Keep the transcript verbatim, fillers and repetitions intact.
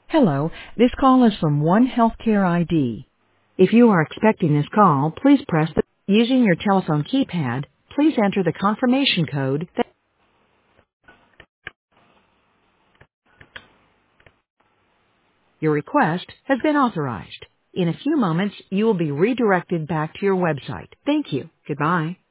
Hello, this call is from One Healthcare I D. If you are expecting this call, please press the using your telephone keypad. Please enter the confirmation code that your request has been authorized. In a few moments, you will be redirected back to your website. Thank you. Goodbye.